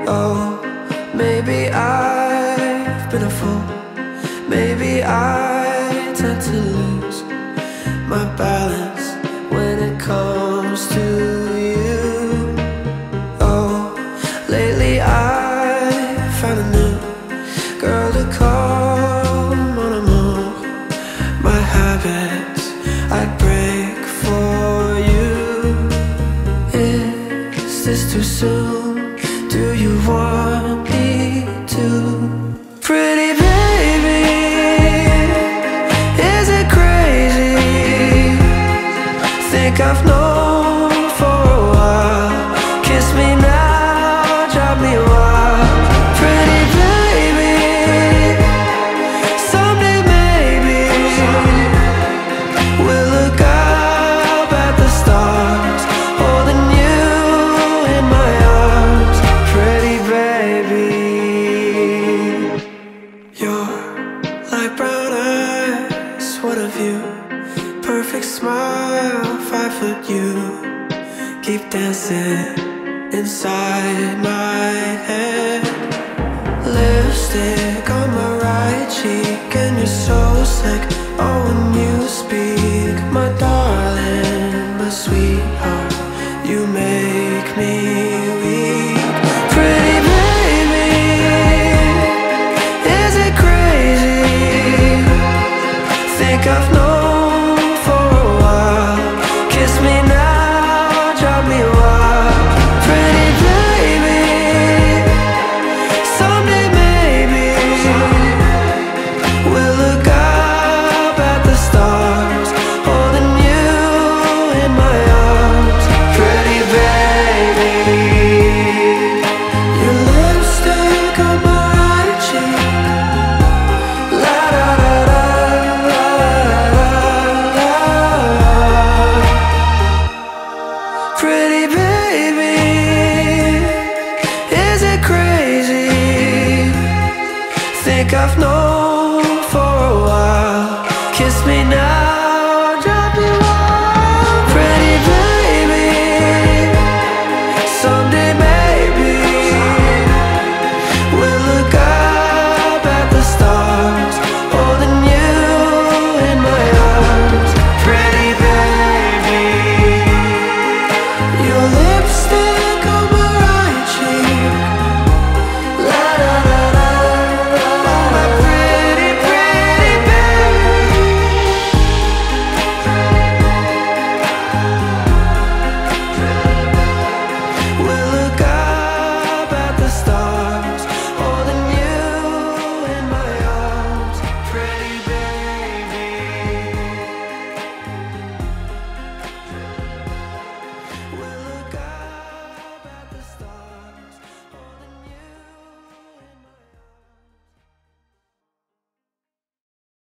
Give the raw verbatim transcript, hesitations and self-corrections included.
Oh, maybe I've been a fool. Maybe I tend to lose my balance when it comes to you. Oh, lately I found a new girl to call mon amour. My habits I'd break for you. Is this too soon? Do you want me to? Pretty baby, is it crazy? Think I've known for a while. Kiss me now, drive me wild. Pretty baby, someday maybe we'll look up at the stars, holding you in my arms. Pretty baby, you're like brown eyes, what of you? Perfect smile, five foot you. Keep dancing inside my head. Lipstick on my right cheek, and you're so slick. Oh, when you speak, my darling, my sweetheart, you make me weak. Pretty baby, is it crazy? Think I've known for a while. Kiss me now, drive me wild. Pretty baby, someday maybe we'll look up at the stars, holding you in my arms. Pretty baby, your lipstick on my right cheek. La da da da, la la la. Pretty baby, is it crazy? Think I've known